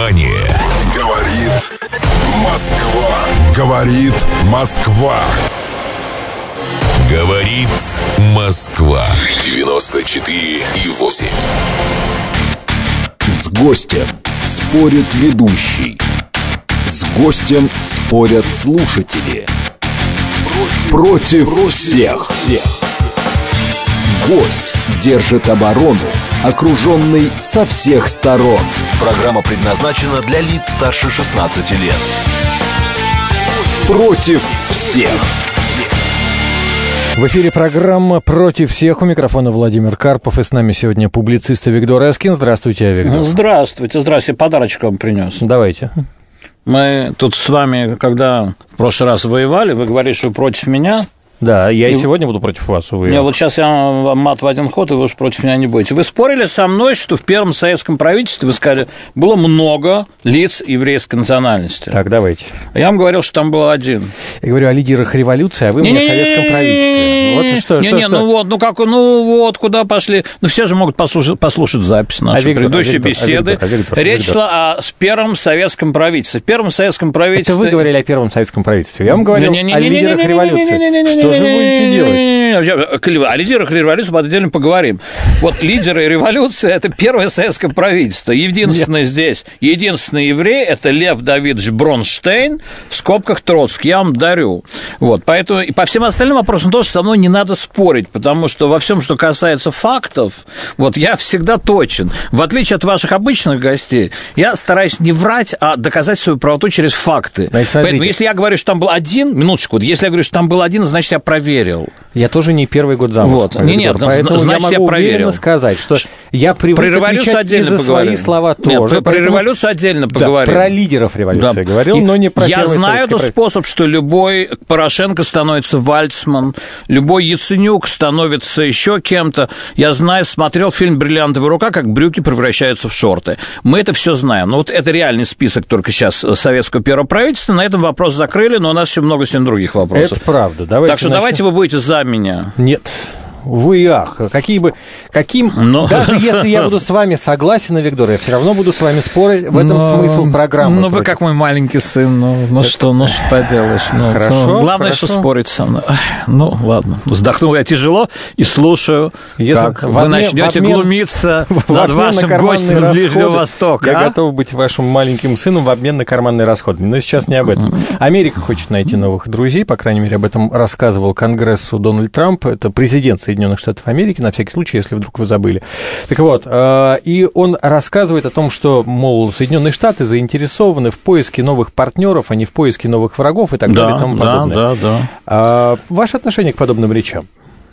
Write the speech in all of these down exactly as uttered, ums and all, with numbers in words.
Внимание! Говорит Москва. Говорит Москва. Говорит Москва. девяносто четыре и восемь. С гостем спорит ведущий. С гостем спорят слушатели. Против, Против всех. всех. Гость держит оборону, окруженный со всех сторон. Программа предназначена для лиц старше шестнадцати лет. Против всех. В эфире программа «Против всех». У микрофона Владимир Карпов. И с нами сегодня публицист Виктор Эскин. Здравствуйте, Виктор. Здравствуйте, здравствуйте. Подарочек вам принес. Давайте. Мы тут с вами, когда в прошлый раз воевали, вы говорили, что вы против меня. Да, я и, и сегодня буду против вас. Вы... Не, вот сейчас я мат в один ход, и вы уж против меня не будете. Вы спорили со мной, что в первом советском правительстве, вы сказали, было много лиц еврейской национальности. Так, давайте. Я вам говорил, что там был один. Я говорю о лидерах революции, а вы мне о советском правительстве. Вот что, не, что, не, что? ну вот, ну как, ну вот, куда пошли. Ну все же могут послушать, послушать запись нашей а Виктор, предыдущей а Виктор, беседы. А Виктор, а Виктор, Речь Виктор. шла о первом советском правительстве. В первом советском правительстве... Это вы говорили о первом советском правительстве. Я вам говорил не, не, не, о не, лидерах не, не, революции. Не, не, не, не, что же вы будете делать? О лидерах революции мы отдельно поговорим. Вот лидеры революции – это первое советское правительство. Единственное Нет. здесь, единственный еврей – это Лев Давидович Бронштейн, в скобках Троцкий. Я вам дарю. Вот, поэтому и по всем остальным вопросам тоже со мной не надо спорить, потому что во всем, что касается фактов, вот я всегда точен. В отличие от ваших обычных гостей, я стараюсь не врать, а доказать свою правоту через факты. Значит, поэтому если я говорю, что там был один, минуточку, если я говорю, что там был один, значит, я проверил. Я тоже не первый год замуж. Вот. Не, нет, поэтому значит, я могу я проверил. уверенно сказать, что я привык отвечать и за свои слова тоже. Нет, про поэтому... революцию отдельно поговорим. Да, про лидеров революции да. я говорил, но не про Я знаю этот способ, что любой Порошенко становится Вальцман, любой Яценюк становится еще кем-то. Я знаю, смотрел фильм «Бриллиантовая рука», как брюки превращаются в шорты. Мы это все знаем. Но вот это реальный список только сейчас советского первого правительства. На этом вопрос закрыли, но у нас еще много сегодня других вопросов. Это правда. Давайте так что начнем. Давайте вы будете за меня. Нет. Вы и ах, какие бы, каким, Но... даже если я буду с вами согласен, Виктор, я все равно буду с вами спорить, в этом Но... смысл программы. Ну, вы как мой маленький сын, ну, ну Это... что, ну что поделаешь. Ну, хорошо, ну, главное, хорошо. что спорить со мной. Ну, ладно, вздохнул я тяжело и слушаю, если как вы обмен, начнете обмен, глумиться над вашим гостем из Ближнего Востока. Я а? готов быть вашим маленьким сыном в обмен на карманные расходы, но сейчас не об этом. Америка хочет найти новых друзей, по крайней мере, об этом рассказывал Конгрессу Дональд Трамп, это президент Соединенных Штатов Америки, на всякий случай, если вдруг вы забыли. Так вот, и он рассказывает о том, что, мол, Соединенные Штаты заинтересованы в поиске новых партнеров, а не в поиске новых врагов и так да, далее и тому подобное. Да, да, да. Ваше отношение к подобным речам?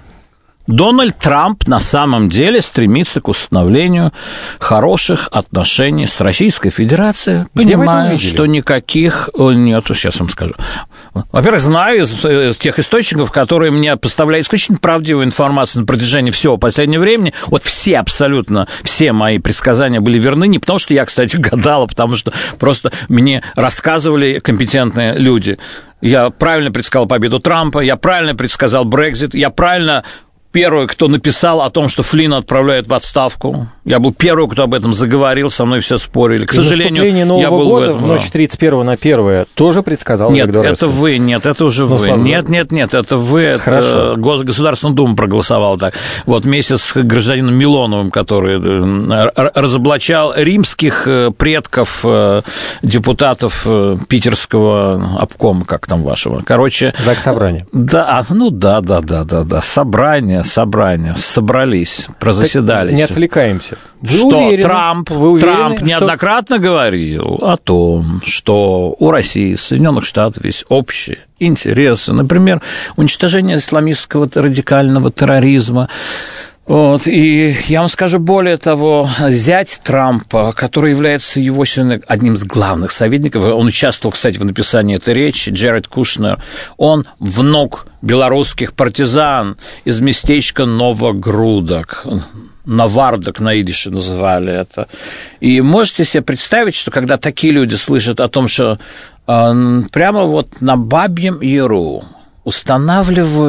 Дональд Трамп на самом деле стремится к установлению хороших отношений с Российской Федерацией, понимая, что никаких... Нет, сейчас вам скажу. Во-первых, знаю из, из тех источников, которые мне поставляют исключительно правдивую информацию на протяжении всего последнего времени. Вот все, абсолютно все мои предсказания были верны, не потому что я, кстати, гадал, а потому что просто мне рассказывали компетентные люди. Я правильно предсказал победу Трампа, я правильно предсказал Брексит, я правильно... Первый, кто написал о том, что Флинна отправляют в отставку. Я был первый, кто об этом заговорил, со мной все спорили. К и сожалению, Нового я был года, в этом. В ночь тридцать первого на первое тоже предсказал Нет, Виктор это Эскин. вы, нет, это уже ну, вы. Слава нет, нет, нет, это вы. Хорошо. Это Государственная Дума проголосовала так. Вот вместе с гражданином Милоновым, который разоблачал римских предков депутатов питерского обкома, как там вашего. Короче... Заксобрание. Да, ну да, да, да, да, да. Собрание. Собрания собрались, прозаседались. Не отвлекаемся. Вы что уверены, Трамп, вы уверены, Трамп что... неоднократно говорил о том, что у России, Соединенных Штатов есть общие интересы. Например, уничтожение исламистского радикального терроризма. Вот, и я вам скажу более того, зять Трампа, который является его сегодня одним из главных советников, он участвовал, кстати, в написании этой речи, Джеред Кушнер, он внук белорусских партизан из местечка Новогрудок, Навардок на идише называли это. И можете себе представить, что когда такие люди слышат о том, что э, прямо вот на Бабьем Яру устанавливают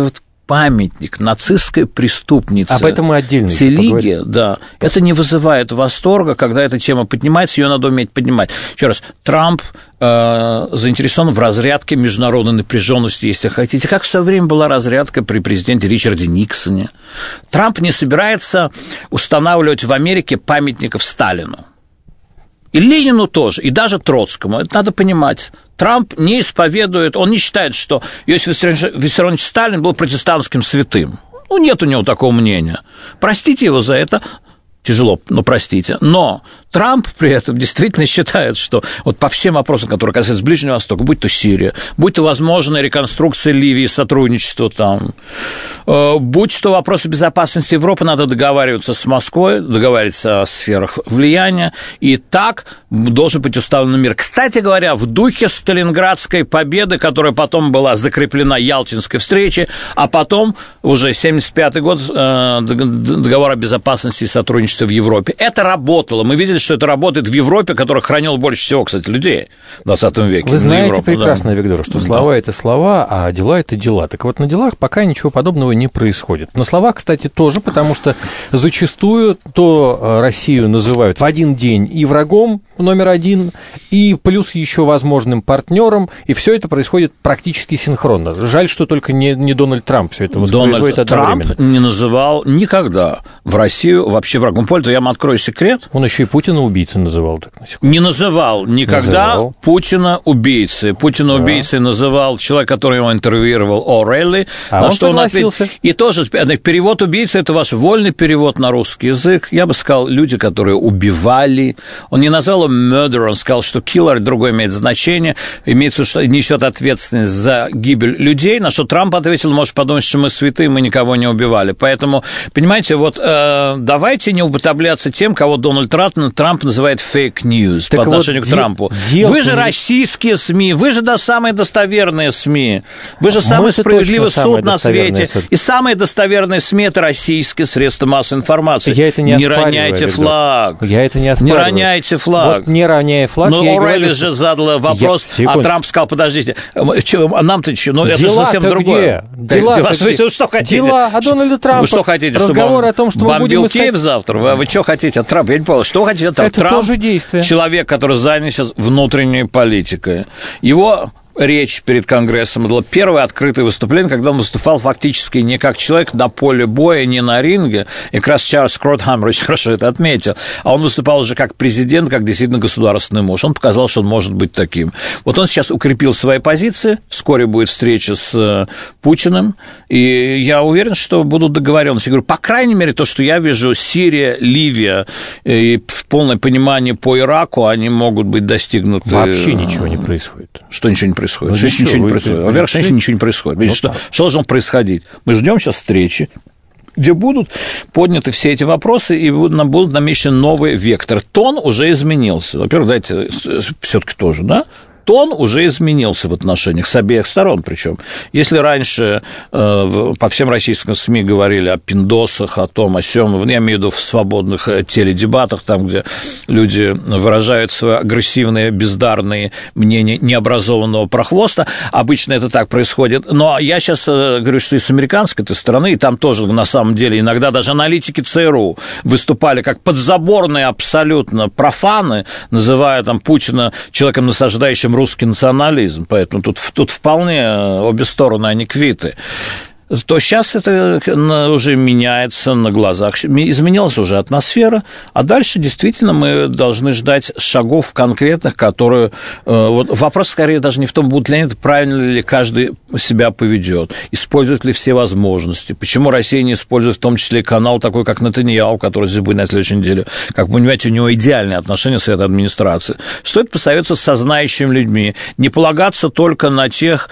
памятник нацистской преступнице. Об этом мы отдельно Целиге, да. Это не вызывает восторга, когда эта тема поднимается, ее надо уметь поднимать. Еще раз, Трамп э, заинтересован в разрядке международной напряженности, если хотите, как в свое время была разрядка при президенте Ричарде Никсоне. Трамп не собирается устанавливать в Америке памятников Сталину. И Ленину тоже, и даже Троцкому. Это надо понимать. Трамп не исповедует, он не считает, что Иосиф Виссарионович Сталин был протестантским святым. Ну, нет у него такого мнения. Простите его за это. Тяжело, но простите. Но Трамп при этом действительно считает, что вот по всем вопросам, которые касаются Ближнего Востока, будь то Сирия, будь то возможная реконструкция Ливии, сотрудничество там, будь то вопросы безопасности Европы, надо договариваться с Москвой, договариваться о сферах влияния, и так должен быть установлен мир. Кстати говоря, в духе Сталинградской победы, которая потом была закреплена Ялтинской встречей, а потом уже семьдесят пятый год договор о безопасности и сотрудничестве в Европе. Это работало. Мы видели, что это работает в Европе, которая хранила больше всего, кстати, людей в двадцатом веке. Вы знаете Европу, прекрасно, да. Виктор, что слова – это слова, а дела – это дела. Так вот, на делах пока ничего подобного не происходит. На словах, кстати, тоже, потому что зачастую то Россию называют в один день и врагом номер один, и плюс еще возможным партнером, и все это происходит практически синхронно. Жаль, что только не, не Дональд Трамп все это воспроизводит одновременно. Трамп не называл никогда в Россию вообще врагом. Пользу, я вам открою секрет. Он еще и Путина убийцей называл. Так, на секунду. Не называл никогда называл. Путина убийцей. Путина да. убийцей называл человек, который его интервьюировал, О'Рейли. А он согласился. И тоже перевод убийцы – это ваш вольный перевод на русский язык. Я бы сказал, люди, которые убивали. Он не назвал его murder, он сказал, что killer, другое имеет значение, имеется, что несет ответственность за гибель людей, на что Трамп ответил, может подумать, что мы святые, мы никого не убивали. Поэтому, понимаете, вот э, давайте не употребляться тем, кого Дональд Трамп, Трамп называет fake news так по отношению вот к Трампу. Дел... Вы же российские СМИ, вы же да, самые достоверные СМИ, вы же самый справедливый суд на свете, суд. И самые достоверные СМИ – это российские средства массовой информации. Я это не, не роняйте флаг. Я это не оспариваю. Не роняйте флаг. Вот не роняя флаг, но я О'Рейли говорю, же задал вопрос, я... а Трамп сказал, подождите, а нам-то что? Ну, это же совсем другое. Дела, Дела, вы что хотите? Дела о Дональде Трампе. Вы что хотите, разговор чтобы он о том, что мы бомбил будем Киев завтра? Вы, вы что хотите от Трампа? Я не понял, что вы хотите от Трампа? Это Трамп тоже действие. Человек, который занят сейчас внутренней политикой. Его речь перед Конгрессом. Это было первое открытое выступление, когда он выступал фактически не как человек на поле боя, не на ринге. И как раз Чарльз Кротхаммер очень хорошо это отметил. А он выступал уже как президент, как действительно государственный муж. Он показал, что он может быть таким. Вот он сейчас укрепил свои позиции. Вскоре будет встреча с Путиным. И я уверен, что будут договоренности. Я говорю, по крайней мере, то, что я вижу, Сирия, Ливия и в полное понимание по Ираку, они могут быть достигнуты. Вообще ничего не происходит. Что ничего не происходит? Ну, что ничего, ничего не вы, происходит. вы, Во-первых, вы, конечно, ничего не происходит. Вот что, что должно происходить? Мы ждем сейчас встречи, где будут подняты все эти вопросы, и будут намечены новый вектор. Тон уже изменился. Во-первых, дайте все-таки тоже, да? Тон уже изменился в отношениях с обеих сторон, причем. Если раньше э, по всем российским СМИ говорили о пиндосах, о том, о сём, я имею в виду в свободных теледебатах, там, где люди выражают свои агрессивные, бездарные мнения необразованного прохвоста, обычно это так происходит. Но я сейчас говорю, что и с американской этой стороны, и там тоже, на самом деле, иногда даже аналитики ЦРУ выступали как подзаборные абсолютно профаны, называя там Путина человеком, насаждающим русский национализм, поэтому тут, тут вполне обе стороны, они квиты. То сейчас это уже меняется на глазах, изменилась уже атмосфера, а дальше действительно мы должны ждать шагов конкретных, которые... Вот вопрос скорее даже не в том, будут ли они, правильно ли каждый себя поведет, использует ли все возможности, почему Россия не использует в том числе канал такой, как Нетаньяху, который здесь будет на следующей неделе. Как вы понимаете, у него идеальные отношения с этой администрацией. Стоит посоветоваться со знающими людьми, не полагаться только на тех,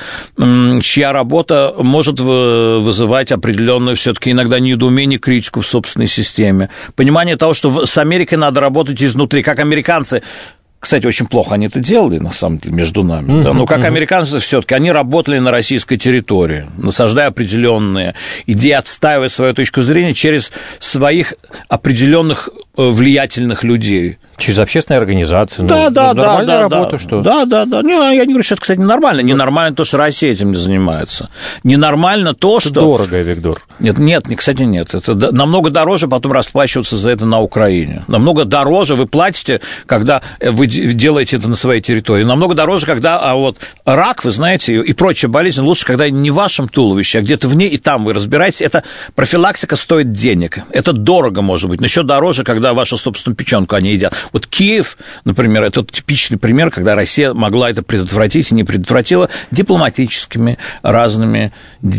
чья работа может вызывать определенную все-таки иногда недоумение, критику в собственной системе. Понимание того, что с Америкой надо работать изнутри, как американцы. Кстати, очень плохо они это делали, на самом деле, между нами. Uh-huh, да? Но как uh-huh. американцы все-таки, они работали на российской территории, насаждая определенные идеи, отстаивая свою точку зрения через своих определенных влиятельных людей. Через общественные организации. Да, ну, да, да. Нормальная да, работа, да, что? Да, да, да. Не, я не говорю, что это, кстати, ненормально. Ненормально то, что Россия этим не занимается. Ненормально то, это что... дорого, Виктор. Нет, нет, кстати, нет. Это намного дороже потом расплачиваться за это на Украине. Намного дороже вы платите, когда вы делаете это на своей территории. Намного дороже, когда а вот рак, вы знаете, и прочая болезнь, лучше, когда не в вашем туловище, а где-то вне, и там вы разбираетесь. Это профилактика стоит денег. Это дорого, может быть, но еще дороже, когда вашу собственную печенку они едят. Вот Киев, например, это типичный пример, когда Россия могла это предотвратить и не предотвратила дипломатическими разными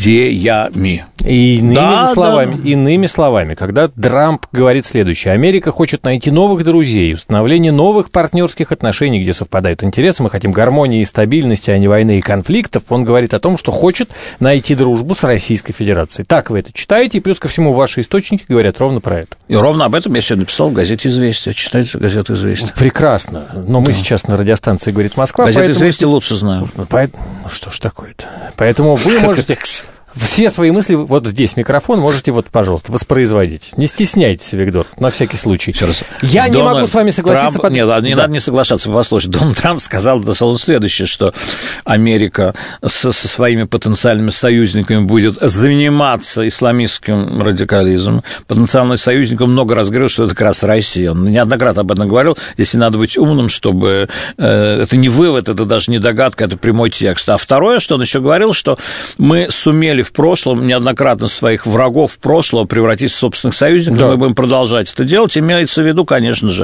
деями. И иными да, словами, да. иными словами, когда Трамп говорит следующее: Америка хочет найти новых друзей, установление новых партнерских отношений, где совпадают интересы, мы хотим гармонии и стабильности, а не войны и конфликтов, он говорит о том, что хочет найти дружбу с Российской Федерацией. Так вы это читаете, и плюс ко всему ваши источники говорят ровно про это. И ровно об этом я сегодня написал в газете «Известия». Читайте газету «Известия». Прекрасно. Но мы да. сейчас на радиостанции «Говорит Москва». Газету поэтому... «Известия» лучше знаю. Поэтому... Ну что ж такое-то? Поэтому вы можете... Все свои мысли вот здесь микрофон можете вот, пожалуйста, воспроизводить. Не стесняйтесь, Виктор, на всякий случай. Еще раз. Я Дональд не могу с вами согласиться. Трамп... Под... Нет, не да. надо не соглашаться, послушайте. Дональд Трамп сказал следующее, что Америка со, со своими потенциальными союзниками будет заниматься исламистским радикализмом. Потенциальным союзником много раз говорил, что это как раз Россия. Он неоднократно об этом говорил. Здесь не надо быть умным, чтобы... Э, это не вывод, это даже не догадка, это прямой текст. А второе, что он еще говорил, что мы сумели в прошлом неоднократно своих врагов прошлого превратить в собственных союзников, да. Мы будем продолжать это делать. Имеется в виду, конечно же,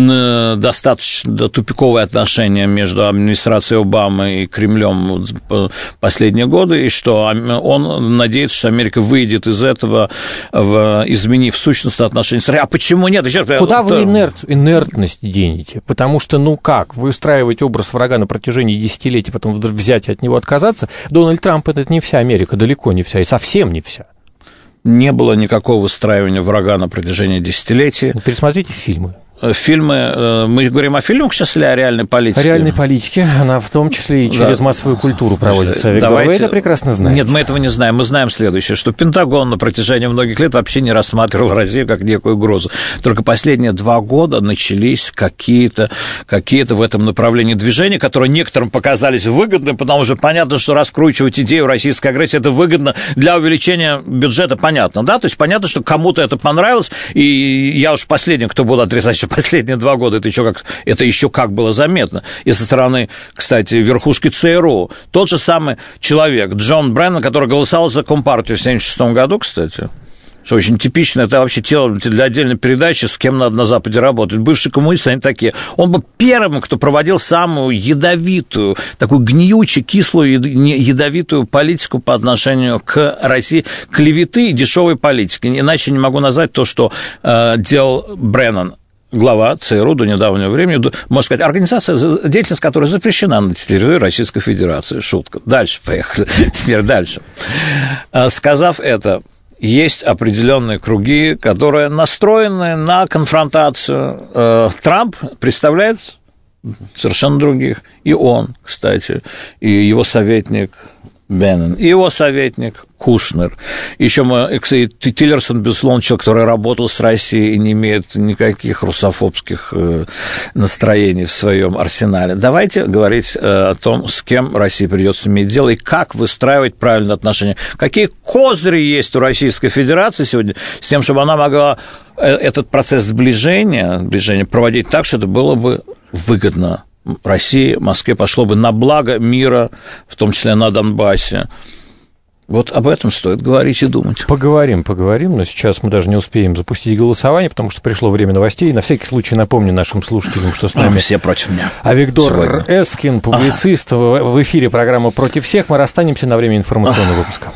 достаточно тупиковые отношения между администрацией Обамы и Кремлем в последние годы, и что он надеется, что Америка выйдет из этого, в, изменив сущностные отношения с Россией. А почему нет? Еще раз, Куда вы инерт, инертность денете? Потому что, ну как, выстраивать образ врага на протяжении десятилетий, потом взять и от него отказаться? Дональд Трамп – это не вся Америка, далеко не вся, и совсем не вся. Не было никакого выстраивания врага на протяжении десятилетий. Пересмотрите фильмы. Фильмы, мы говорим о фильмах сейчас или о реальной политике? О реальной политике, она в том числе и через да. массовую культуру проводится. Виктор, Давайте... вы это прекрасно знаете. Нет, мы этого не знаем. Мы знаем следующее, что Пентагон на протяжении многих лет вообще не рассматривал Россию как некую угрозу. Только последние два года начались какие-то, какие-то в этом направлении движения, которые некоторым показались выгодны, потому что понятно, что раскручивать идею российской агрессии это выгодно для увеличения бюджета, понятно, да? То есть понятно, что кому-то это понравилось, и я уж последний, кто буду отрицать, что последние два года это еще как, это еще как было заметно. И со стороны, кстати, верхушки ЦРУ. Тот же самый человек, Джон Бреннан, который голосовал за Компартию в семьдесят шестом году, кстати, что очень типично, это вообще тело для отдельной передачи, с кем надо на Западе работать. Бывшие коммунисты, они такие. Он был первым, кто проводил самую ядовитую, такую гниючую, кислую, ядовитую политику по отношению к России, клеветы и дешевой политики. Иначе не могу назвать то, что э, делал Бреннан. Глава ЦРУ до недавнего времени, можно сказать, организация, деятельность которой запрещена на территории Российской Федерации. Шутка. Дальше поехали. Теперь дальше. Сказав это, есть определенные круги, которые настроены на конфронтацию. Трамп представляет совершенно других. И он, кстати, и его советник Беннон, и его советник Кушнер. Еще мы, кстати, Тиллерсон, безусловно, человек, который работал с Россией и не имеет никаких русофобских настроений в своем арсенале. Давайте говорить о том, с кем России придется иметь дело и как выстраивать правильные отношения. Какие козыри есть у Российской Федерации сегодня с тем, чтобы она могла этот процесс сближения, сближения проводить так, что это было бы выгодно России, Москве, пошло бы на благо мира, в том числе на Донбассе. Вот об этом стоит говорить и думать. Поговорим, поговорим, но сейчас мы даже не успеем запустить голосование, потому что пришло время новостей. На всякий случай напомню нашим слушателям, что с нами... Все против меня. А Виктор Эскин, публицист, в эфире программы «Против всех». Мы расстанемся на время информационного выпуска.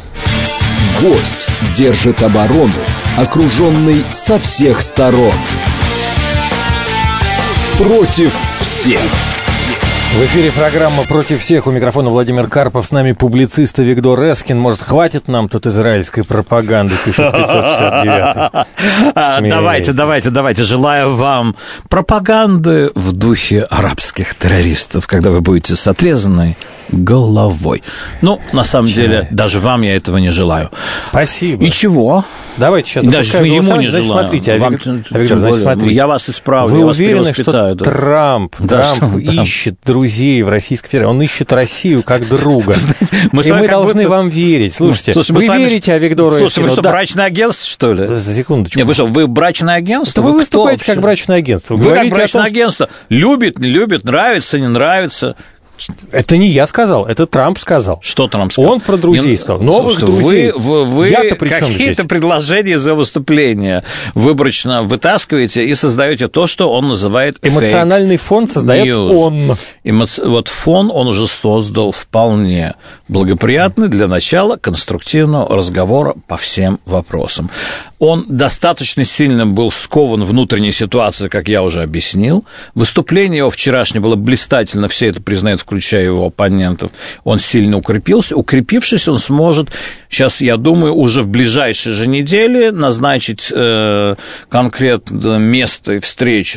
Гость держит оборону, окруженный со всех сторон. Против всех. В эфире программа «Против всех». У микрофона Владимир Карпов. С нами публицист Авигдор Эскин. Может, хватит нам тут израильской пропаганды, пишет пятьсот шестьдесят девятый. Давайте, давайте, давайте. Желаю вам пропаганды в духе арабских террористов, когда вы будете с отрезанной головой. Ну, на самом Чай. деле, даже вам я этого не желаю. Спасибо. И чего? Давайте сейчас даже ему не значит, желаю. Смотрите, вам, Авигдор, значит, смотрите. Я вас исправлю, Вы я вас уверены, что да. Трамп, да, Трамп ищет друзей в Российской Федерации? Он ищет Россию как друга. Знаете, мы и мы должны будто... вам верить. Слушайте, Слушай, вы вами... верите Авигдору Эскину? Слушайте, вы что, да. брачное агентство, что ли? За секундочку. Не, вы что, вы брачное агентство? Вы, вы выступаете как брачное агентство. Вы, вы как брачное том, агентство. Что... Любит, не любит, нравится, не нравится. Это не я сказал, это Трамп сказал. Что Трамп сказал? Он про друзей сказал. Новых Слушайте, друзей. Вы, вы, вы какие-то предложения за выступление выборочно вытаскиваете и создаете то, что он называет эмоциональный фон создает news. Он. Эмоци... Вот фон он уже создал вполне благоприятный для начала конструктивного разговора по всем вопросам. Он достаточно сильно был скован внутренней ситуацией, как я уже объяснил. Выступление его вчерашнее было блистательно, все это признают, включая его оппонентов. Он сильно укрепился. Укрепившись, он сможет, сейчас, я думаю, уже в ближайшие же недели назначить э, конкретное место и встречу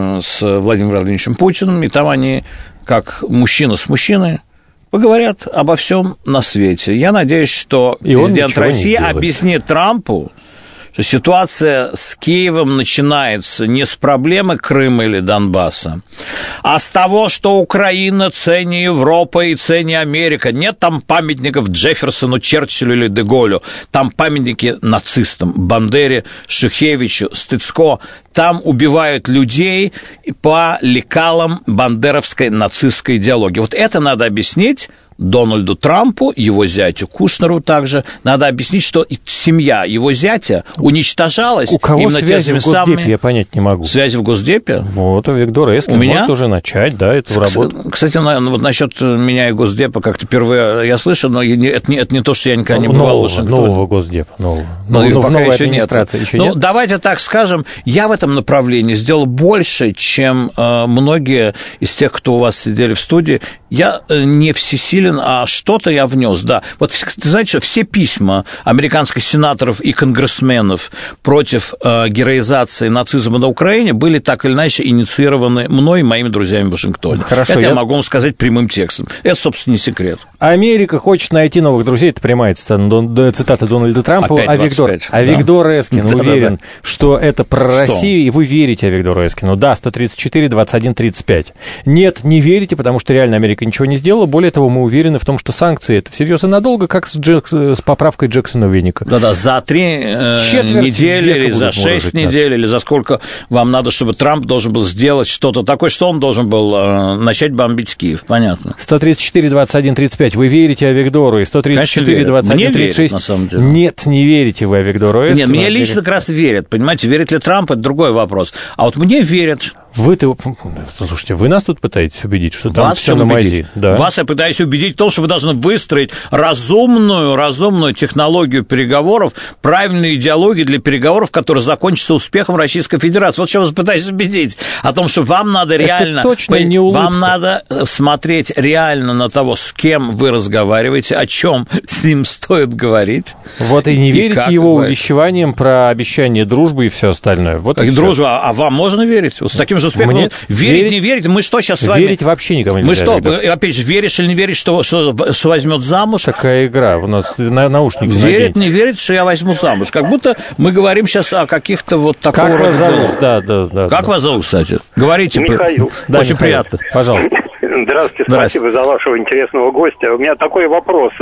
с Владимиром Владимировичем Путиным, и там они, как мужчина с мужчиной, поговорят обо всем на свете. Я надеюсь, что и президент России объяснит Трампу, что ситуация с Киевом начинается не с проблемы Крыма или Донбасса, а с того, что Украина ценнее Европа и ценнее Америка. Нет там памятников Джефферсону, Черчиллю или Де-Голлю. Там памятники нацистам, Бандере, Шухевичу, Стыцко. Там убивают людей по лекалам бандеровской нацистской идеологии. Вот это надо объяснить Дональду Трампу, его зятю Кушнеру также. Надо объяснить, что семья его зятя уничтожалась. У кого связи в Госдепе, самыми... я понять не могу. Связи в Госдепе? Вот, Авигдор Эскин может уже начать, да, эту работу. Кстати, вот насчет меня и Госдепа как-то впервые я слышу, но это не, это не то, что я никогда не бывал нового, в Вашингтоне. Нового Госдепа, нового. Но, но в пока новой еще администрации нет. Еще ну, нет? Давайте так скажем, я в этом направлении сделал больше, чем э, многие из тех, кто у вас сидели в студии. Я э, не всесилен, а что-то я внес, да. Вот, знаете, что все письма американских сенаторов и конгрессменов против э, героизации нацизма на Украине были так или иначе инициированы мной и моими друзьями в Вашингтоне. Хорошо, это я... я могу вам сказать прямым текстом. Это, собственно, не секрет. Америка хочет найти новых друзей, это прямая цитата, цитата Дональда Трампа. Авигдор, Авигдор да? Эскин да, уверен, да, да. что это про что? Россию, и вы верите Авигдору Эскину. Да, сто тридцать четыре двадцать один тридцать пять. Нет, не верите, потому что реально Америка ничего не сделала. Более того, мы уверены в том, что санкции это всерьез и надолго, как с, Джекс, с поправкой Джексона Веника. Да-да, за три э, недели или за шесть недель, нас. или за сколько вам надо, чтобы Трамп должен был сделать что-то такое, что он должен был э, начать бомбить Киев, понятно. сто тридцать четыре двадцать один тридцать пять. Вы верите Авигдору? И сто тридцать четыре двадцать один тридцать шесть. Верят, на самом деле. Нет, не верите вы Авигдору. Нет, мне лично как раз верят, понимаете, верит ли Трамп, это другой вопрос. А вот мне верят. Вы-то, слушайте, вы нас тут пытаетесь убедить, что там все на мази. Да. Вас я пытаюсь убедить в том, что вы должны выстроить разумную, разумную технологию переговоров, правильную идеологию для переговоров, которая закончится успехом Российской Федерации. Вот что я вас пытаюсь убедить. О том, что вам надо реально... Это точно не улыбка. Вам надо смотреть реально на того, с кем вы разговариваете, о чем с ним стоит говорить. Вот и не верите его увещеваниям про обещание дружбы и все остальное. Вот и дружба, а вам можно верить? Вот с таким же успехом. Мне верить, верить, не верить, мы что сейчас с вами... Верить вообще никому нельзя. Мы что, Авигдор. Опять же, веришь или не веришь, что, что, что возьмет замуж? Такая игра, у нас на наушники. Верит, не верит, что я возьму замуж. Как будто мы говорим сейчас о каких-то вот такого как рода... Как вас зовут? Да, да, да. Как да. вас зовут, кстати? Говорите. Михаил. Да, очень Михаил. приятно. Пожалуйста. Здравствуйте, спасибо за вашего интересного гостя. У меня такой вопрос.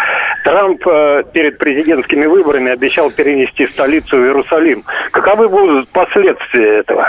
Трамп перед президентскими выборами обещал перенести столицу в Иерусалим. Каковы будут последствия этого?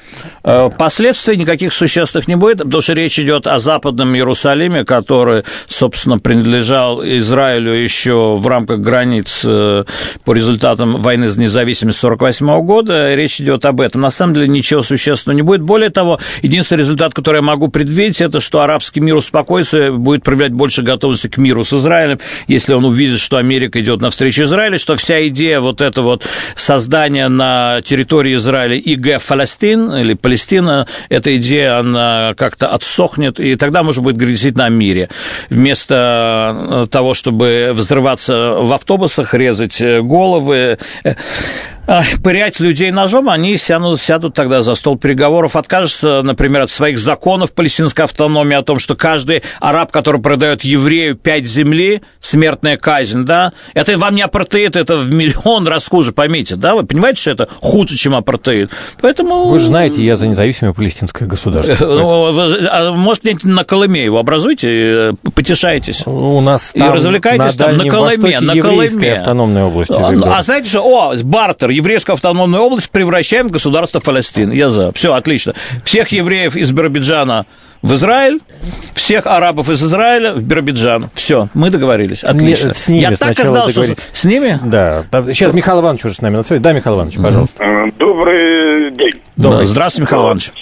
Последствий никаких существенных не будет, потому что речь идет о Западном Иерусалиме, который, собственно, принадлежал Израилю еще в рамках границ по результатам войны за независимость сорок восьмого года. Речь идет об этом. На самом деле ничего существенного не будет. Более того, единственный результат, который я могу предвидеть, это что арабский мир успокоится, будет проявлять больше готовности к миру с Израилем, если он увидит, что Америка идет навстречу Израилю, что вся идея вот это вот создания на территории Израиля ИГ Палестин или Палестина, эта идея, она как-то отсохнет, и тогда можно будет говорить действительно о мире. Вместо того, чтобы взрываться в автобусах, резать головы, пырять людей ножом, они сядут, сядут тогда за стол переговоров, откажутся, например, от своих законов палестинской автономии о том, что каждый араб, который продает еврею пять земли, смертная казнь, да, это вам не апартеид, это в миллион раз хуже, поймите, да, вы понимаете, что это хуже, чем апартеид, поэтому... Вы же знаете, я за независимое палестинское государство. Может, где-нибудь на Колыме его образуйте, потешайтесь. У нас и развлекайтесь там на Колыме, на Колыме. Автономной области. А знаете что, о, бартер, еврейскую автономную область превращаем в государство Палестины. Я за. Все, отлично. Всех евреев из Биробиджана в Израиль, всех арабов из Израиля в Биробиджан. Все, мы договорились. Отлично. Нет, с ними я так и знал, что... С ними? Да. Сейчас Михаил Иванович уже с нами на связи. Да, Михаил Иванович, пожалуйста. Добрый день. Добрый. Здравствуйте, Михаил Иванович.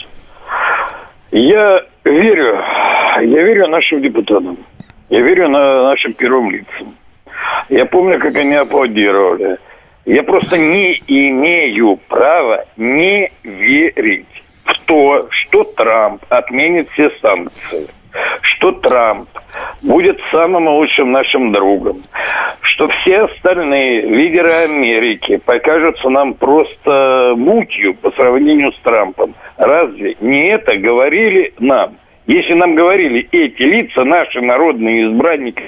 Я верю, я верю нашим депутатам. Я верю на нашим первым лицам. Я помню, как они аплодировали. Я просто не имею права не верить в то, что Трамп отменит все санкции, что Трамп будет самым лучшим нашим другом, что все остальные лидеры Америки покажутся нам просто мутью по сравнению с Трампом. Разве не это говорили нам? Если нам говорили эти лица, наши народные избранники,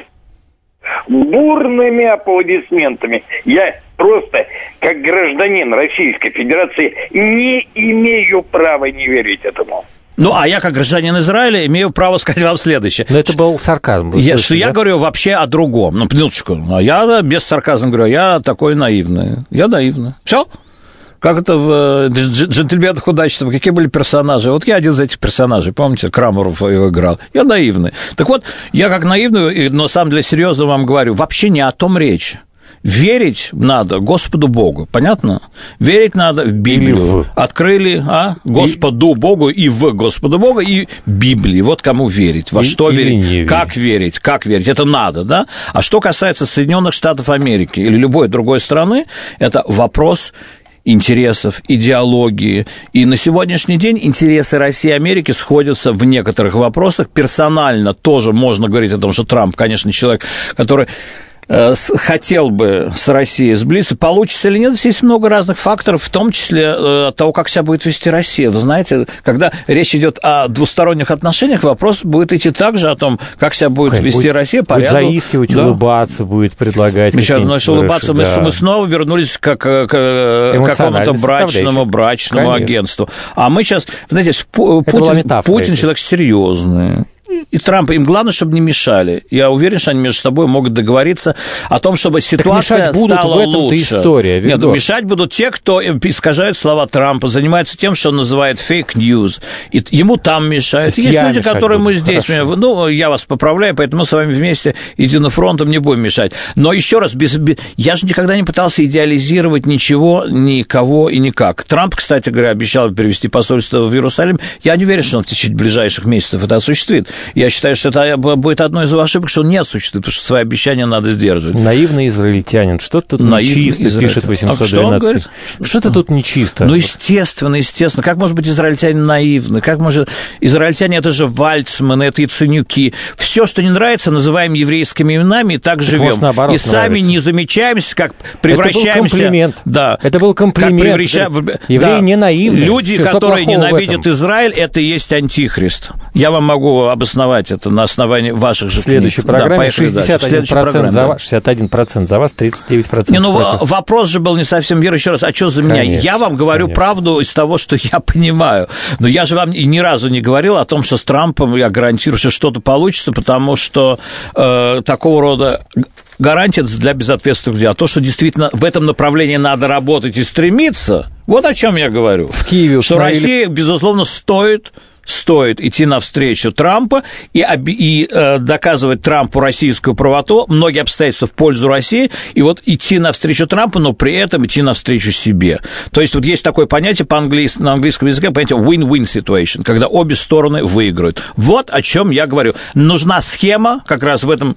бурными аплодисментами, я просто, как гражданин Российской Федерации, не имею права не верить этому. Ну, а я, как гражданин Израиля, имею право сказать вам следующее. Но это был сарказм. Я, слышите, что да? Я говорю вообще о другом. Ну, минуточку. А я да, без сарказма говорю, я такой наивный. Я наивный. Все? Как это в «Джентльменах удачи», какие были персонажи? Вот я один из этих персонажей, помните, Крамеров его играл. Я наивный. Так вот, я как наивный, но сам для серьезного вам говорю, вообще не о том речь. Верить надо Господу Богу, понятно? Верить надо в Библию. Открыли, а? Господу Богу и в Господу Бога, и Библии. Вот кому верить, во и, что верить, верить, как верить, как верить. Это надо, да? А что касается Соединенных Штатов Америки или любой другой страны, это вопрос интересов, идеологии. И на сегодняшний день интересы России и Америки сходятся в некоторых вопросах. Персонально тоже можно говорить о том, что Трамп, конечно, человек, который хотел бы с Россией сблизиться, получится или нет, здесь есть много разных факторов, в том числе от того, как себя будет вести Россия. Вы знаете, когда речь идет о двусторонних отношениях, вопрос будет идти также о том, как себя будет okay, вести будет, Россия по будет ряду... заискивать, да. улыбаться, будет предлагать... Сейчас, значит, улыбаться, да. мы, мы снова вернулись к, к, к какому-то брачному, брачному агентству. А мы сейчас, знаете, Путин, Путин человек серьезный. И Трамп, им главное, чтобы не мешали. Я уверен, что они между собой могут договориться о том, чтобы ситуация стала лучше. История, Нет, ну, мешать будут те, кто искажают слова Трампа, занимается тем, что он называет фейк-ньюс. И ему там мешают. Есть люди, которые мы здесь... Хорошо. Ну, я вас поправляю, поэтому мы с вами вместе единофронтом не будем мешать. Но еще раз, без, без, я же никогда не пытался идеализировать ничего, никого и никак. Трамп, кстати говоря, обещал перевести посольство в Иерусалим. Я не уверен, что он в течение ближайших месяцев это осуществит. Я считаю, что это будет одной из его ошибок, что он не осуществит, потому что свои обещания надо сдерживать. Наивный израильтянин. Что-то тут нечисто, израиль... пишет восемьсот двенадцать. А что Что-то тут нечисто. Ну, естественно, естественно. Как может быть израильтянин наивный? Как может... Израильтяне – это же Вальцманы, это Яценюки. Все, что не нравится, называем еврейскими именами, и так, так живем. Может, наоборот, и сами нравится. Не замечаемся, как превращаемся... Это был комплимент. Да. Это был комплимент. Превраща... Евреи да. не наивные. Люди, что, которые что ненавидят Израиль, это и есть антихрист. Я вам могу обосновать это на основании ваших же книг. В следующей программе да, шестьдесят один процент за вас, шестьдесят один процент за вас, тридцать девять процентов не, ну, против. Вопрос же был не совсем верный. Еще раз, а что за меня? Конечно, я вам говорю конечно. правду из того, что я понимаю. Но я же вам ни разу не говорил о том, что с Трампом я гарантирую, что что-то получится, потому что э, такого рода гарантия для безответственных людей. А то, что действительно в этом направлении надо работать и стремиться, вот о чем я говорю. В Киеве что установили... Россия, безусловно, стоит... стоит идти навстречу Трампа и, и э, доказывать Трампу российскую правоту, многие обстоятельства в пользу России, и вот идти навстречу Трампу, но при этом идти навстречу себе. То есть вот есть такое понятие по-английски, на английском языке, понятие win-win situation, когда обе стороны выиграют. Вот о чем я говорю. Нужна схема, как раз в этом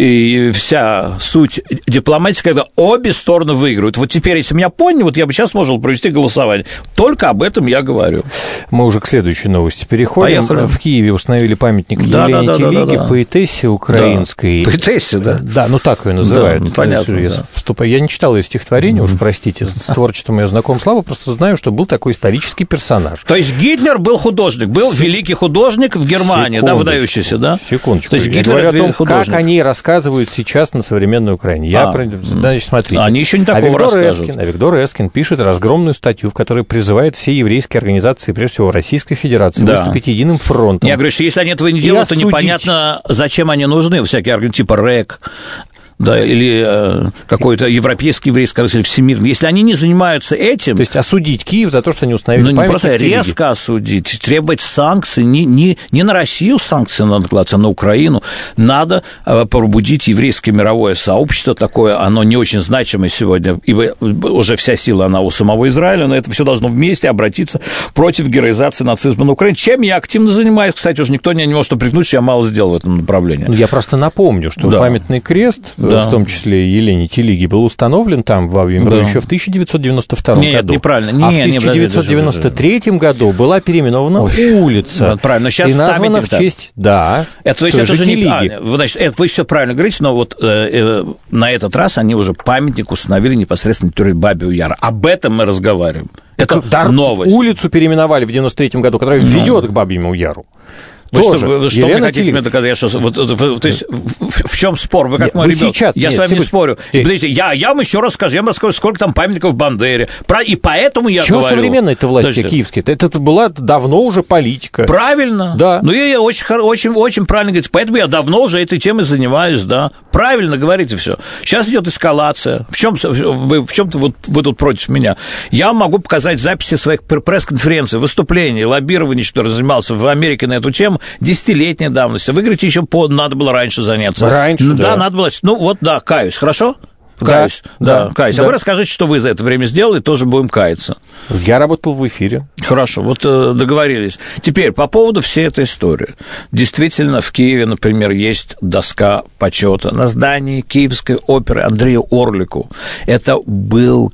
и вся суть дипломатии, когда обе стороны выиграют. Вот теперь, если меня поняли, вот я бы сейчас можешь провести голосование. Только об этом я говорю. Мы уже к следующей новости переходим. Поехали. В Киеве установили памятник да, Елене да, да, Телиге, да, да, да. поэтессе украинской. Да. Поэтессе, да? Да, ну так ее называют. Да, понятно, я, да. вступаю. Я не читал ее стихотворение, уж простите, с творчеством я знаком слабо, просто знаю, что был такой исторический персонаж. То есть Гитлер был художник, был С... великий художник в Германии, секундочку, да, выдающийся, да? Секундочку. То есть я Гитлер говорю о том, художник. Как они рассказывают сейчас на современной Украине. Я а, про... Значит, смотрите. Они еще не такого а расскажут. Эскин, а Виктор Эскин пишет разгромную статью, в которой призывает все еврейские организации, прежде всего Российской Федерации, да. выступить единым фронтом. Я говорю, что если они этого не делают, то непонятно, зачем они нужны, всякие организации типа РЭК, да, или э, какой-то европейский еврейский или всемирный. Если они не занимаются этим... То есть осудить Киев за то, что они установили памятник. Ну, не просто Телиге. Резко осудить, требовать санкций. Не, не, не на Россию санкции надо накладывать, а на Украину. Надо э, пробудить еврейское мировое сообщество такое, оно не очень значимое сегодня, ибо уже вся сила, она у самого Израиля, но это все должно вместе обратиться против героизации нацизма на Украине. Чем я активно занимаюсь, кстати, уже никто не может упрекнуть, что я мало сделал в этом направлении. Я просто напомню, что да. памятный крест... Да. В том числе Елене Телиге, был установлен там в Бабьем Яру да. еще в тысяча девятьсот девяносто втором Нет, году. Неправильно. А не, в тысяча девятьсот девяносто третьем году была переименована Ой, улица. Да, правильно. Сейчас и названа в честь... Да. Это, то есть это же не... А, вы, значит, это, вы все правильно говорите, но вот э, э, на этот раз они уже памятник установили непосредственно на территории Бабьего Яра. Об этом мы разговариваем. Так это да, новость. Улицу переименовали в девяносто третьем году, которая ведет к Бабьему Яру. Вы тоже. Что, вы, что вы хотите мне доказать? Я что, вот, то есть, в, в чем спор? Вы как нет, мой вы ребенок. Сейчас, я нет, с вами не спорю. Подождите, я, я вам еще раз скажу, я вам расскажу, сколько там памятников Бандере. Про, и поэтому я чего говорю... Чего современная-то власть киевская? Это, это была давно уже политика. Правильно. Да. Ну, я, я очень, очень, очень правильно говорите. Поэтому я давно уже этой темой занимаюсь, да. Правильно говорите все. Сейчас идет эскалация. В чем вы, в чем-то вот, вы тут против меня? Я могу показать записи своих пресс-конференций, выступлений, лоббирований, что я занимался в Америке на эту тему, десятилетней давности. Вы говорите, еще под, надо было раньше заняться. Раньше, да. Да, надо было... Ну, вот, да, каюсь, хорошо? Каюсь, да, да, каюсь. Да. А вы расскажите, что вы за это время сделали, тоже будем каяться. Я работал в эфире. Хорошо, вот договорились. Теперь, по поводу всей этой истории. Действительно, в Киеве, например, есть доска почета на здании Киевской оперы Андрею Орлику. Это был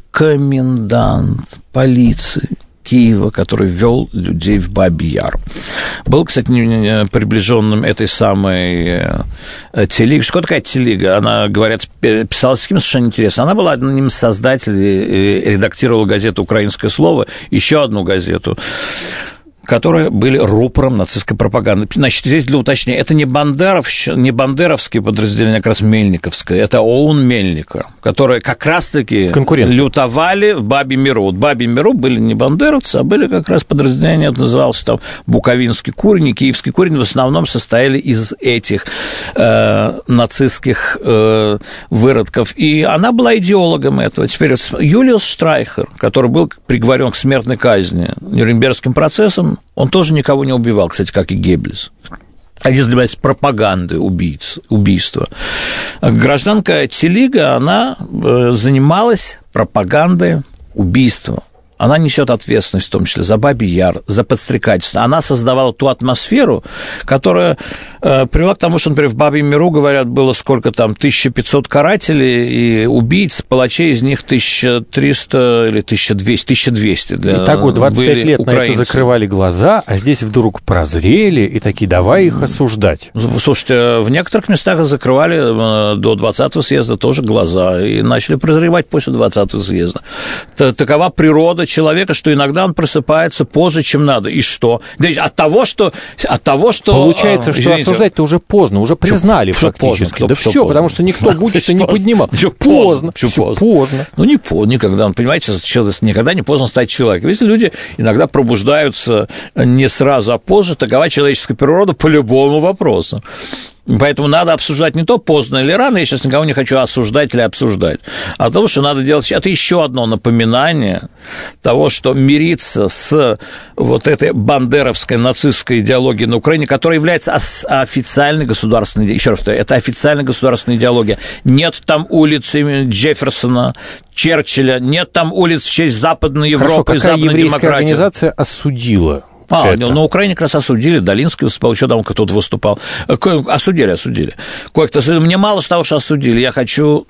комендант полиции Киева, который ввел людей в Бабий Яр. Был, кстати, приближенным этой самой Телиги. Что такая Телига? Она, говорят, писала с кем совершенно интересно. Она была одним из создателей, редактировала газету «Украинское слово», еще одну газету, которые были рупором нацистской пропаганды. Значит, здесь для уточнения, это не, Бандеров, не бандеровские подразделения, а как раз Мельниковское, это ОУН Мельника, которые как раз-таки лютовали в Бабьем Яру. Вот в Бабьем Яру были не бандеровцы, а были как раз подразделения, это называлось там Буковинский курень, Киевский курень, в основном состояли из этих э, нацистских э, выродков. И она была идеологом этого. Теперь Юлиус Штрайхер, который был приговорен к смертной казни Нюрнбергским процессом, он тоже никого не убивал, кстати, как и Геббельс. Они занимались пропагандой убийц, убийства. Гражданка Телига, она занималась пропагандой убийства. Она несет ответственность, в том числе, за Бабий Яр, за подстрекательство. Она создавала ту атмосферу, которая э, привела к тому, что, например, в Бабьем Яру, говорят, было сколько там, тысяча пятьсот карателей и убийц, палачей, из них тысяча триста или тысяча двести, тысяча двести. Для, и так вот двадцать пять лет украинцы. На это закрывали глаза, а здесь вдруг прозрели и такие, давай их осуждать. Слушайте, в некоторых местах закрывали до двадцатого съезда тоже глаза и начали прозревать после двадцатого съезда. Такова природа человека, что иногда он просыпается позже, чем надо. И что? От того, что... От того, что получается, что извините, осуждать-то уже поздно, уже признали что, фактически. Поздно, да все, потому что никто бучится не поднимал. Поздно, поздно. Ну, не поздно, никогда. Понимаете, никогда не поздно стать человеком. Если люди иногда пробуждаются не сразу, а позже, такова человеческая природа по любому вопросу. Поэтому надо обсуждать не то поздно или рано, я сейчас никого не хочу осуждать или обсуждать, а то, что надо делать. Это еще одно напоминание того, что мириться с вот этой бандеровской нацистской идеологией на Украине, которая является официальной государственной, еще раз повторяю, это официальная государственная идеология. Нет там улиц имени Джефферсона, Черчилля, нет там улиц в честь Западной Европы. Хорошо, какая еврейская организация осудила? А, это. На Украине как раз осудили, Долинский выступал, еще там кто-то выступал. Осудили, осудили. Кое-кто осудили. Мне мало того, что осудили, я хочу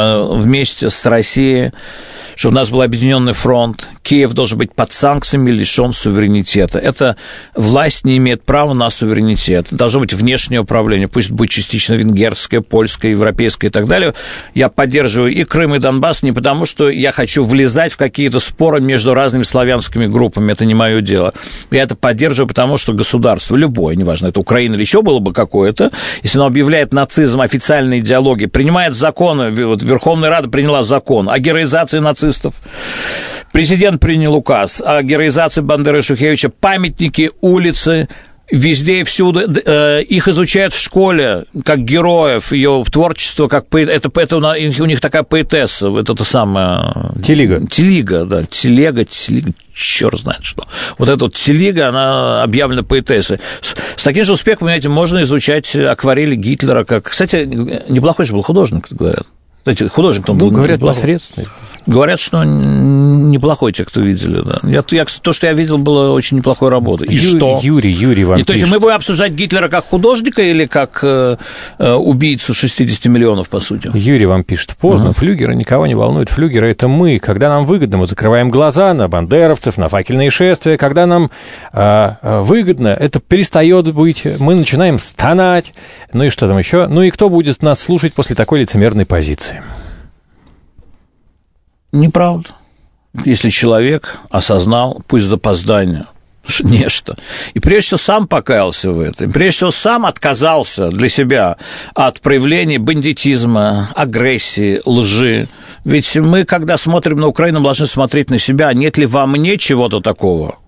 вместе с Россией, чтобы у нас был объединенный фронт. Киев должен быть под санкциями, лишен суверенитета. Это власть не имеет права на суверенитет. Должно быть внешнее управление, пусть будет частично венгерское, польское, европейское и так далее. Я поддерживаю и Крым, и Донбасс не потому, что я хочу влезать в какие-то споры между разными славянскими группами. Это не мое дело. Я это поддерживаю, потому что государство, любое, неважно, это Украина или еще было бы какое-то, если оно объявляет нацизм официальной идеологией, принимает законы, вот Верховная Рада приняла закон о героизации нацистов, президент принял указ о героизации Бандеры и Шухевича, памятники, улицы, везде и всюду, их изучают в школе как героев, ее творчество, как поэт, это, это у них такая поэтесса, это то самое... Телига. Телига, да, телега, телега, черт знает что. Вот эта вот телега, она объявлена поэтессой. С, с таким же успехом, понимаете, можно изучать акварели Гитлера, как... Кстати, неплохой же был художник, говорят. Кстати, художник он был... Ну, говорят, посредственный. Говорят, что неплохой те, кто видели, да. Я, я, то, что я видел, было очень неплохой работой. И Ю, что? Юрий, Юрий вам И, то есть мы будем обсуждать Гитлера как художника или как э, э, убийцу шестьдесят миллионов, по сути? Юрий вам пишет, поздно, uh-huh. флюгеры никого не волнует, флюгеры – это мы. Когда нам выгодно, мы закрываем глаза на бандеровцев, на факельные шествия. Когда нам э, выгодно, это перестает быть, мы начинаем стонать. Ну и что там еще? Ну и кто будет нас слушать после такой лицемерной позиции? Неправда. Если человек осознал, пусть с запозданием, нечто, и прежде всего сам покаялся в этом, и прежде всего сам отказался для себя от проявления бандитизма, агрессии, лжи. Ведь мы, когда смотрим на Украину, должны смотреть на себя, нет ли во мне чего-то такого.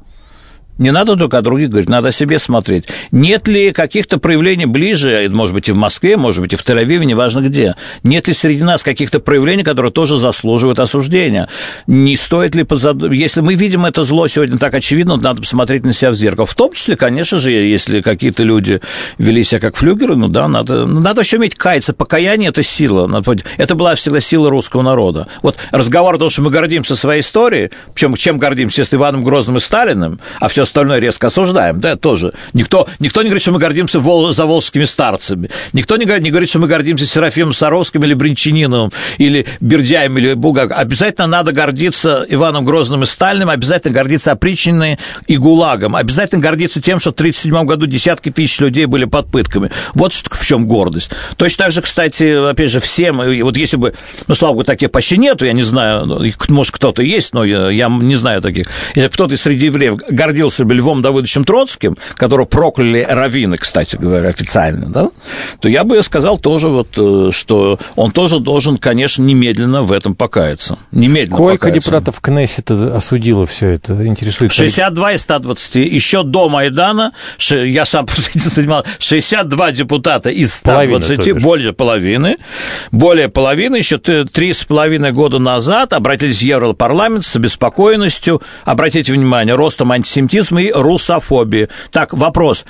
Не надо друг о других говорить, надо о себе смотреть. Нет ли каких-то проявлений ближе, может быть, и в Москве, может быть, и в Тель-Авиве, неважно где, нет ли среди нас каких-то проявлений, которые тоже заслуживают осуждения? Не стоит ли, позад... если мы видим это зло сегодня так очевидно, надо посмотреть на себя в зеркало. В том числе, конечно же, если какие-то люди вели себя как флюгеры, ну да, надо, надо вообще иметь каяться. Покаяние – это сила. Это была всегда сила русского народа. Вот разговор о том, что мы гордимся своей историей, причем чем гордимся, если Иваном Грозным и Сталиным, а все остальное резко осуждаем, да, тоже. Никто, никто не говорит, что мы гордимся вол, заволжскими старцами. Никто не говорит, не говорит, что мы гордимся Серафимом Саровским или Бринчаниновым, или Бердяем, или Булгаковым. Обязательно надо гордиться Иваном Грозным и Сталиным, обязательно гордиться Опричниной и ГУЛАГом, обязательно гордиться тем, что в тысяча девятьсот тридцать седьмом году десятки тысяч людей были под пытками. Вот в чем гордость. Точно так же, кстати, опять же, всем, вот если бы, ну, слава богу, таких почти нету, я не знаю, может, кто-то есть, но я, я не знаю таких. Если бы кто-то среди евреев гордился бы Львом Давыдовичем Троцким, которого прокляли раввины, кстати говоря, официально, да, то я бы сказал тоже, вот, что он тоже должен, конечно, немедленно в этом покаяться. Немедленно Сколько покаяться. депутатов Кнессета осудило все это? Интересует. шестьдесят два из ста двадцати. Еще до Майдана, я сам занимался, шестьдесят два депутата из ста двадцати, более половины, более половины, еще три с половиной года назад обратились в Европарламент с обеспокоенностью, обратите внимание, ростом антисемитизма и русофобии. Так, вопрос.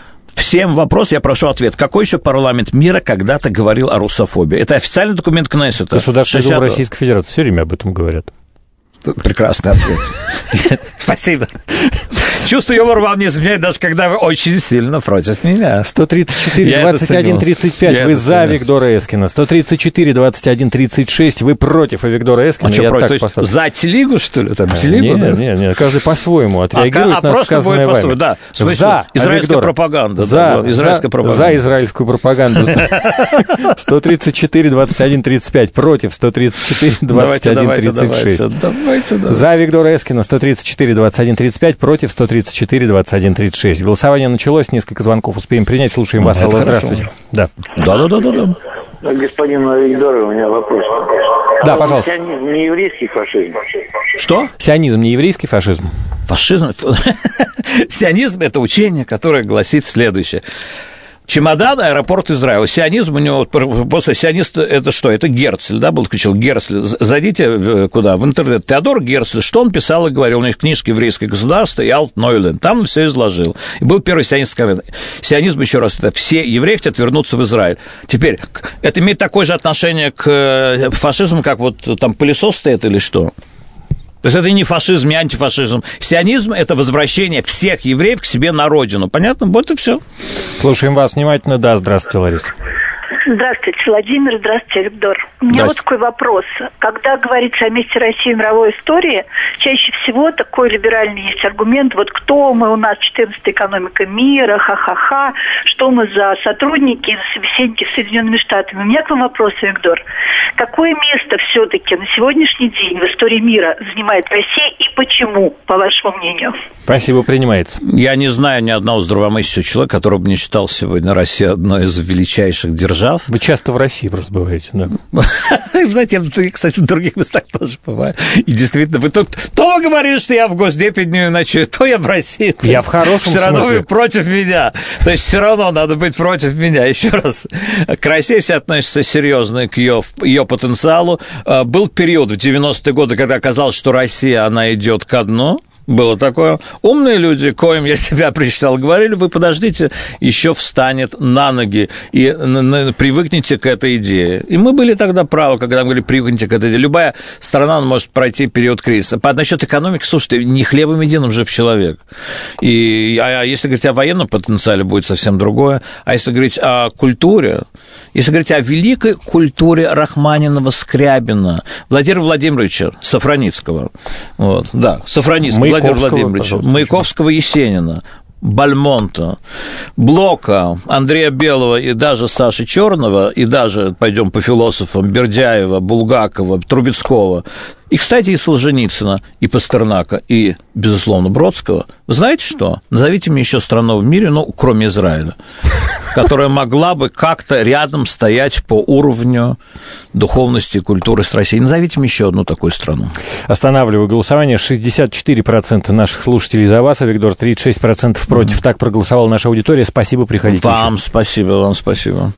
Всем вопрос, я прошу ответ. Какой еще парламент мира когда-то говорил о русофобии? Это официальный документ Кнессета. Государственная Дума Российской Федерации все время об этом говорят. Прекрасный ответ. Спасибо. Чувство юмора вам не изменяет, даже когда вы очень сильно против меня. сто тридцать четыре двадцать один тридцать пять вы за Виктора Эскина. сто тридцать четыре двадцать один тридцать шесть вы против Виктора Эскина. А что, против? За телегу, что ли? Там, а, телегу, нет, да? нет, нет, каждый по-своему отреагирует а, на а просто сказанное будет вами. Да. За израильская Виктора. пропаганда. За, да, израильская за, пропаганда. За израильскую пропаганду. сто тридцать четыре двадцать один тридцать пять против сто тридцать четыре двадцать один тридцать шесть. Давайте, давайте. За Виктора Эскина сто тридцать четыре двадцать один тридцать пять против сто тридцать четыре двадцать один тридцать шесть. Голосование началось, несколько звонков успеем принять. Слушаем вас. Алло, здравствуйте. Да. Да, да, да, да, да. Господин Виктор, у меня вопрос. Да, пожалуйста. Сионизм не еврейский фашизм? Что? Сионизм не еврейский фашизм? Фашизм? Сионизм – это учение, которое гласит следующее. чемодан, аэропорт Израиля. Сионизм у него, после сиониста, это что? Это Герцль, да, был включил Герцль. Зайдите куда? В интернет. Теодор Герцль, что он писал и говорил? У него книжки «Еврейское государство» и «Алт Нойлен». Там он все изложил. И был первый сионистский коммент. Сионизм, еще раз, это все евреи хотят вернуться в Израиль. Теперь, это имеет такое же отношение к фашизму, как вот там пылесос стоит или что? То есть это не фашизм, не антифашизм. Сионизм – это возвращение всех евреев к себе на родину. Понятно? Вот и все. Слушаем вас внимательно. Да, здравствуйте, Лариса. Здравствуйте, Владимир. Здравствуйте, Виктор. У меня вот такой вопрос. Когда говорится о месте России в мировой истории, чаще всего такой либеральный есть аргумент, вот кто мы, у нас четырнадцатая экономика мира, ха-ха-ха, что мы за сотрудники, за собеседники с Соединенными Штатами. У меня к вам вопрос, Виктор. Какое место все-таки на сегодняшний день в истории мира занимает Россия и почему, по вашему мнению? Спасибо, принимается. Я не знаю ни одного здравомыслящего человека, который бы не считал сегодня Россию одной из величайших держав. Вы часто в России просто бываете, да? Знаете, я, кстати, в других местах тоже бываю. И действительно, вы тут то вы говорили, что я в Госдепе днем и ночью, то я в России. Я в хорошем смысле. Все равно вы против меня. То есть все равно надо быть против меня. Еще раз, к России все относятся серьезно, к ее, ее потенциалу. Был период в девяностые годы, когда казалось, что Россия, она идет ко дну. Было такое. Умные люди, коим я себя причислял, говорили, вы подождите, еще встанет на ноги и привыкните к этой идее. И мы были тогда правы, когда мы говорили, привыкните к этой идее. Любая страна может пройти период кризиса. По насчет экономики, слушайте, не хлебом единым жив человек. И а если говорить о военном потенциале, будет совсем другое. А если говорить о культуре, если говорить о великой культуре Рахманинова-Скрябина, Владимира Владимировича Сафроницкого, вот, да, Сафроницкого, Владимира Владимировича, Маяковского, Есенина, Бальмонта, Блока, Андрея Белого и даже Саши Черного, и даже, пойдем по философам, Бердяева, Булгакова, Трубецкого, и, кстати, и Солженицына, и Пастернака, и, безусловно, Бродского. Вы знаете что? Назовите мне еще страну в мире, ну, кроме Израиля, которая могла бы как-то рядом стоять по уровню духовности и культуры с Россией. Назовите мне еще одну такую страну. Останавливаю голосование. шестьдесят четыре процента наших слушателей за вас, а Виктор тридцать шесть процентов против. Mm-hmm. Так проголосовала наша аудитория. Спасибо, приходите Вам еще. спасибо, вам спасибо.